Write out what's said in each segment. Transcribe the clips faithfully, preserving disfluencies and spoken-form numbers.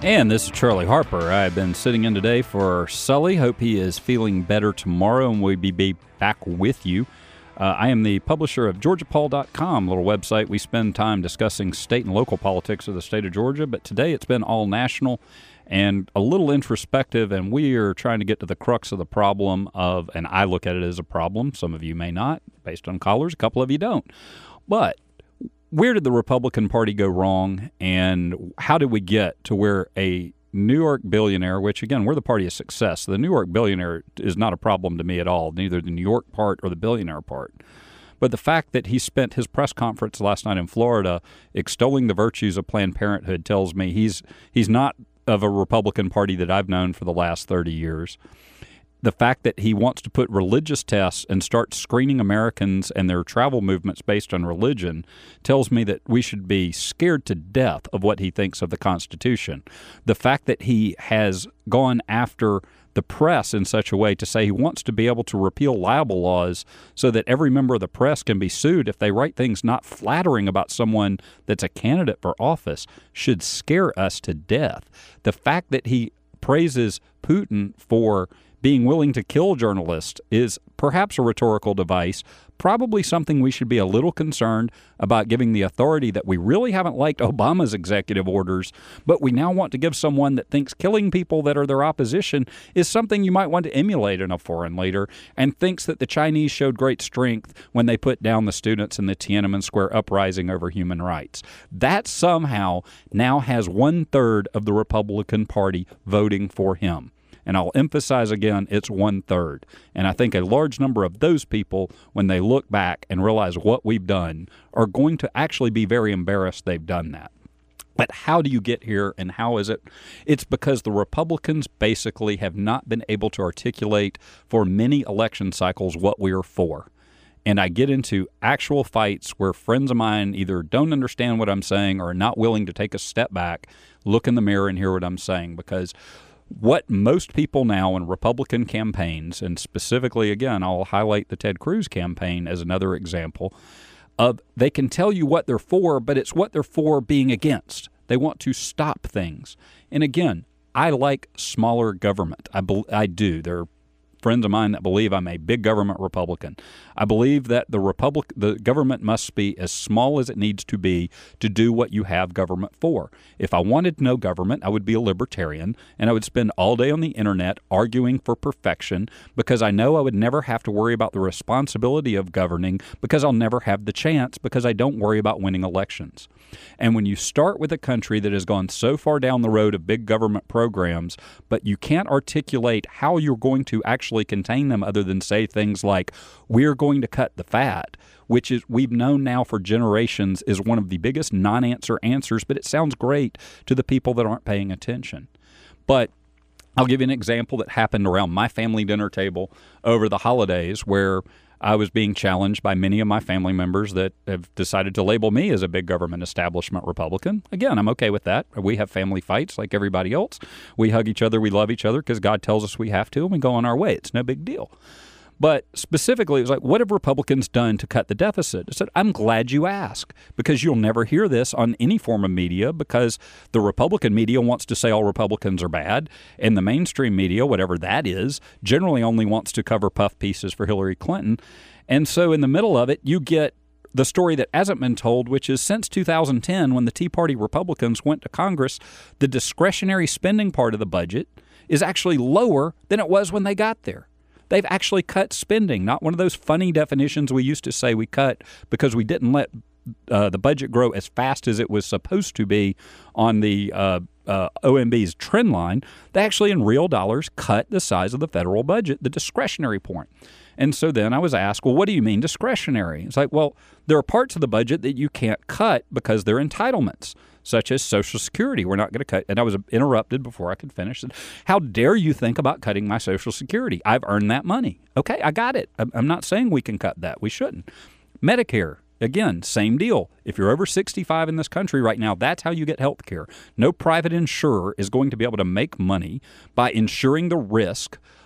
And this is Charlie Harper. I've been sitting in today for Sully. Hope he is feeling better tomorrow, and we'll be back with you. Uh, I am the publisher of Georgia Paul dot com, a little website. We spend time discussing state and local politics of the state of Georgia, but today it's been all national and a little introspective, and we are trying to get to the crux of the problem of, and I look at it as a problem. Some of you may not, based on callers. A couple of you don't. But where did the Republican Party go wrong, and how did we get to where a New York billionaire, which, again, we're the party of success. The New York billionaire is not a problem to me at all, neither the New York part or the billionaire part. But the fact that he spent his press conference last night in Florida extolling the virtues of Planned Parenthood tells me he's he's not of a Republican Party that I've known for the last thirty years. The fact that he wants to put religious tests and start screening Americans and their travel movements based on religion tells me that we should be scared to death of what he thinks of the Constitution. The fact that he has gone after the press in such a way to say he wants to be able to repeal libel laws so that every member of the press can be sued if they write things not flattering about someone that's a candidate for office should scare us to death. The fact that he praises Putin for being willing to kill journalists is perhaps a rhetorical device, probably something we should be a little concerned about giving the authority that we really haven't liked Obama's executive orders, but we now want to give someone that thinks killing people that are their opposition is something you might want to emulate in a foreign leader, and thinks that the Chinese showed great strength when they put down the students in the Tiananmen Square uprising over human rights. That somehow now has one-third of the Republican Party voting for him. And I'll emphasize again, it's one-third. And I think a large number of those people, when they look back and realize what we've done, are going to actually be very embarrassed they've done that. But how do you get here, and how is it? It's because the Republicans basically have not been able to articulate for many election cycles what we are for. And I get into actual fights where friends of mine either don't understand what I'm saying or are not willing to take a step back, look in the mirror, and hear what I'm saying. Because what most people now in Republican campaigns, and specifically, again, I'll highlight the Ted Cruz campaign as another example, of they can tell you what they're for, but it's what they're for being against. They want to stop things. And again, I like smaller government. I, be, I do. There are friends of mine that believe I'm a big government Republican. I believe that the Republic, the government must be as small as it needs to be to do what you have government for. If I wanted no government, I would be a libertarian, and I would spend all day on the internet arguing for perfection because I know I would never have to worry about the responsibility of governing because I'll never have the chance because I don't worry about winning elections. And when you start with a country that has gone so far down the road of big government programs, but you can't articulate how you're going to actually contain them other than say things like, we're going to cut the fat, which is we've known now for generations is one of the biggest non-answer answers, but it sounds great to the people that aren't paying attention. But I'll give you an example that happened around my family dinner table over the holidays where I was being challenged by many of my family members that have decided to label me as a big government establishment Republican. Again, I'm okay with that. We have family fights like everybody else. We hug each other. We love each other because God tells us we have to, and we go on our way. It's no big deal. But specifically, it was like, what have Republicans done to cut the deficit? I said, I'm glad you ask, because you'll never hear this on any form of media because the Republican media wants to say all Republicans are bad, and the mainstream media, whatever that is, generally only wants to cover puff pieces for Hillary Clinton. And so in the middle of it, you get the story that hasn't been told, which is since two thousand ten, when the Tea Party Republicans went to Congress, the discretionary spending part of the budget is actually lower than it was when they got there. They've actually cut spending, not one of those funny definitions we used to say we cut because we didn't let uh, the budget grow as fast as it was supposed to be on the uh, uh, O M B's trend line. They actually, in real dollars, cut the size of the federal budget, the discretionary point. And so then I was asked, well, what do you mean discretionary? It's like, well, there are parts of the budget that you can't cut because they're entitlements, such as Social Security. We're not going to cut. And I was interrupted before I could finish. And how dare you think about cutting my Social Security? I've earned that money. Okay, I got it. I'm not saying we can cut that. We shouldn't. Medicare. Again, same deal. If you're over sixty-five in this country right now, that's how you get health care. No private insurer is going to be able to make money by insuring the risk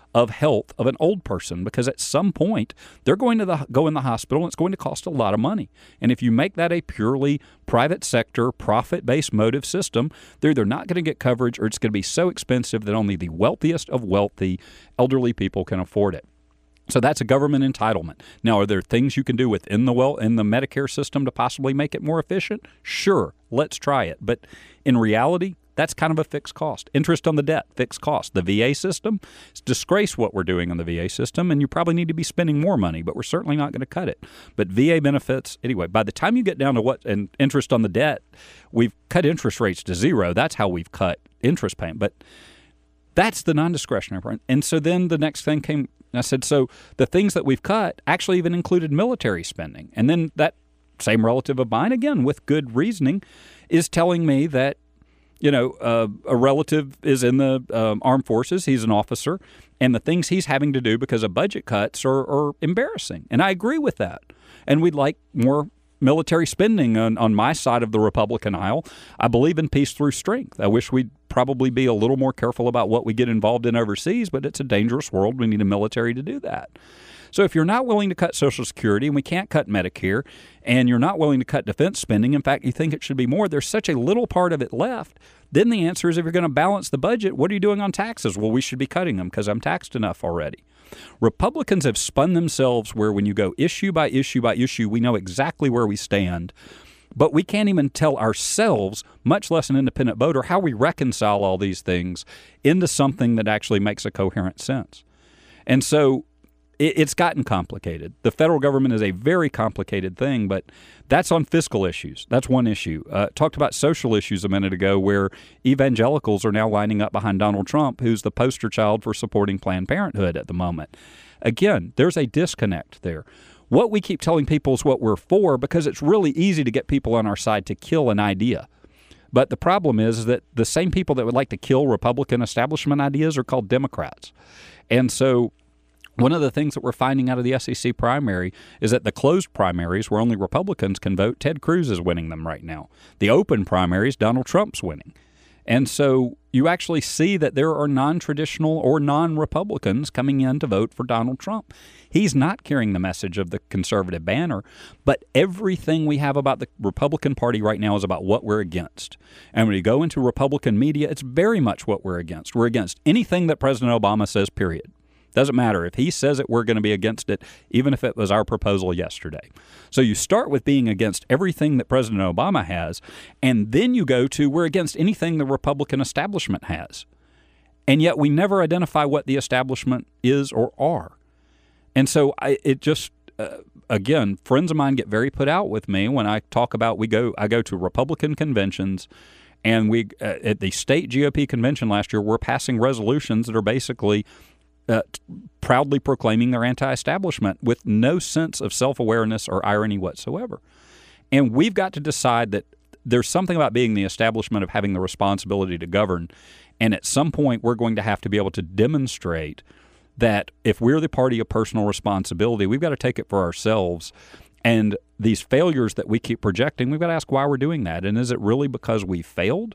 of health of an old person, because at some point they're going to the, go in the hospital and it's going to cost a lot of money. And if you make that a purely private sector, profit-based motive system, they're either not going to get coverage or it's going to be so expensive that only the wealthiest of wealthy elderly people can afford it. So that's a government entitlement. Now, are there things you can do within the well in the Medicare system to possibly make it more efficient? Sure, let's try it. But in reality, that's kind of a fixed cost. Interest on the debt, fixed cost. The V A system, it's disgrace what we're doing on the V A system, and you probably need to be spending more money, but we're certainly not going to cut it. But V A benefits, anyway, by the time you get down to what, and interest on the debt, we've cut interest rates to zero. That's how we've cut interest payment. But that's the non-discretionary part. And so then the next thing came, I said, so the things that we've cut actually even included military spending. And then that same relative of mine, again, with good reasoning, is telling me that, you know, uh, a relative is in the um, armed forces, he's an officer, and the things he's having to do because of budget cuts are, are embarrassing. And I agree with that. And we'd like more military spending on, on my side of the Republican aisle. I believe in peace through strength. I wish we'd probably be a little more careful about what we get involved in overseas, but it's a dangerous world. We need a military to do that. So if you're not willing to cut Social Security, and we can't cut Medicare, and you're not willing to cut defense spending, in fact, you think it should be more, there's such a little part of it left, then the answer is, if you're going to balance the budget, what are you doing on taxes? Well, we should be cutting them because I'm taxed enough already. Republicans have spun themselves where when you go issue by issue by issue, we know exactly where we stand, but we can't even tell ourselves, much less an independent voter, how we reconcile all these things into something that actually makes a coherent sense. And so it's gotten complicated. The federal government is a very complicated thing, but that's on fiscal issues. That's one issue. Uh, talked about social issues a minute ago, where evangelicals are now lining up behind Donald Trump, who's the poster child for supporting Planned Parenthood at the moment. Again, there's a disconnect there. What we keep telling people is what we're for, because it's really easy to get people on our side to kill an idea. But the problem is that the same people that would like to kill Republican establishment ideas are called Democrats. And so one of the things that we're finding out of the S E C primary is that the closed primaries, where only Republicans can vote, Ted Cruz is winning them right now. The open primaries, Donald Trump's winning. And so you actually see that there are non-traditional or non-Republicans coming in to vote for Donald Trump. He's not carrying the message of the conservative banner, but everything we have about the Republican Party right now is about what we're against. And when you go into Republican media, it's very much what we're against. We're against anything that President Obama says, period. Doesn't matter. If he says it, we're going to be against it, even if it was our proposal yesterday. So you start with being against everything that President Obama has, and then you go to we're against anything the Republican establishment has. And yet we never identify what the establishment is or are. And so I, it just, uh, again, friends of mine get very put out with me when I talk about, we go, I go to Republican conventions, and we, uh, at the state G O P convention last year, we're passing resolutions that are basically Uh, proudly proclaiming their anti-establishment with no sense of self-awareness or irony whatsoever. And we've got to decide that there's something about being the establishment of having the responsibility to govern, and at some point we're going to have to be able to demonstrate that if we're the party of personal responsibility, we've got to take it for ourselves. And these failures that we keep projecting, we've got to ask why we're doing that. And is it really because we failed?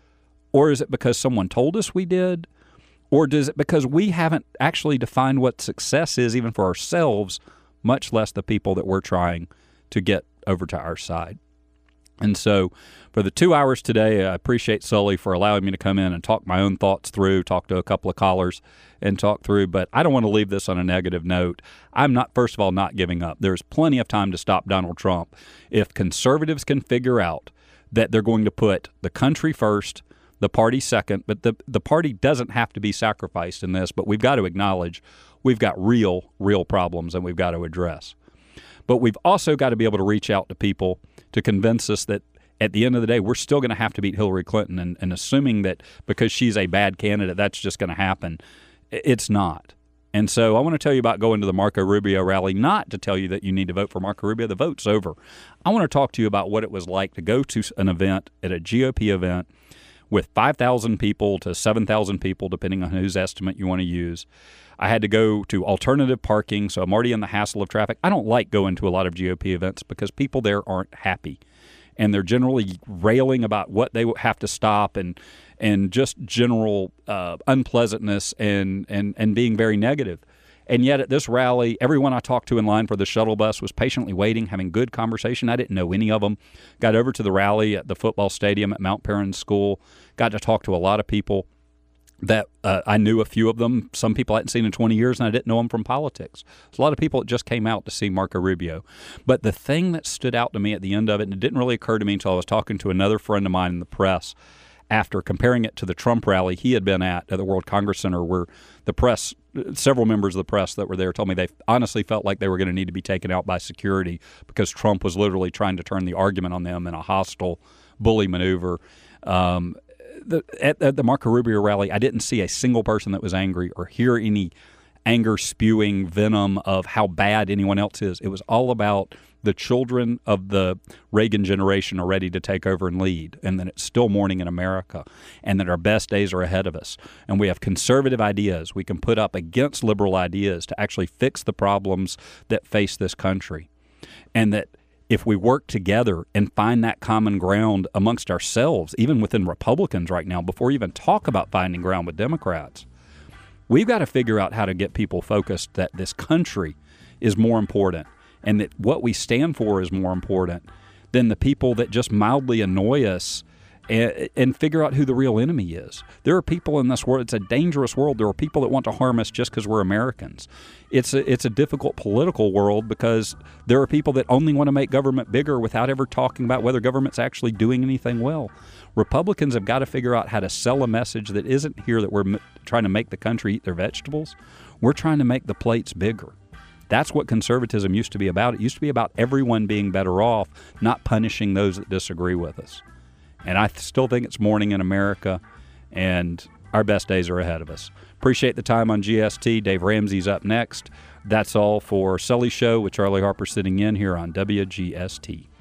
Or is it because someone told us we did? Or does it because we haven't actually defined what success is even for ourselves, much less the people that we're trying to get over to our side? And so for the two hours today, I appreciate Sully for allowing me to come in and talk my own thoughts through, talk to a couple of callers and talk through. But I don't want to leave this on a negative note. I'm not, first of all, not giving up. There's plenty of time to stop Donald Trump. If conservatives can figure out that they're going to put the country first, the party second, but the the party doesn't have to be sacrificed in this, but we've got to acknowledge we've got real, real problems and we've got to address. But we've also got to be able to reach out to people to convince us that at the end of the day, we're still going to have to beat Hillary Clinton, and, and assuming that because she's a bad candidate, that's just going to happen. It's not. And so I want to tell you about going to the Marco Rubio rally, not to tell you that you need to vote for Marco Rubio. The vote's over. I want to talk to you about what it was like to go to an event, at a G O P event, with five thousand people to seven thousand people, depending on whose estimate you want to use. I had to go to alternative parking, so I'm already in the hassle of traffic. I don't like going to a lot of G O P events because people there aren't happy. and they're generally railing about what they have to stop and and just general uh, unpleasantness and, and, and being very negative. And yet at this rally, everyone I talked to in line for the shuttle bus was patiently waiting, having good conversation. I didn't know any of them. Got over to the rally at the football stadium at Mount Perrin School, got to talk to a lot of people that uh, I knew a few of them. Some people I hadn't seen in twenty years, and I didn't know them from politics. There's a lot of people that just came out to see Marco Rubio. But the thing that stood out to me at the end of it, and it didn't really occur to me until I was talking to another friend of mine in the press, after comparing it to the Trump rally he had been at at the World Congress Center, where the press, several members of the press that were there told me they honestly felt like they were going to need to be taken out by security because Trump was literally trying to turn the argument on them in a hostile bully maneuver. Um, the, at, at the Marco Rubio rally, I didn't see a single person that was angry or hear any anger-spewing venom of how bad anyone else is. It was all about the children of the Reagan generation are ready to take over and lead, and that it's still morning in America, and that our best days are ahead of us. And we have conservative ideas we can put up against liberal ideas to actually fix the problems that face this country. And that if we work together and find that common ground amongst ourselves, even within Republicans right now, before we even talk about finding ground with Democrats, we've got to figure out how to get people focused that this country is more important and that what we stand for is more important than the people that just mildly annoy us, and, and figure out who the real enemy is. There are people in this world. It's a dangerous world. There are people that want to harm us just because we're Americans. It's a, it's a difficult political world because there are people that only want to make government bigger without ever talking about whether government's actually doing anything well. Republicans have got to figure out how to sell a message that isn't here that we're m- trying to make the country eat their vegetables. We're trying to make the plates bigger. That's what conservatism used to be about. It used to be about everyone being better off, not punishing those that disagree with us. And I th- still think it's morning in America, and our best days are ahead of us. Appreciate the time on G S T. Dave Ramsey's up next. That's all for Sully Show with Charlie Harper sitting in here on W G S T.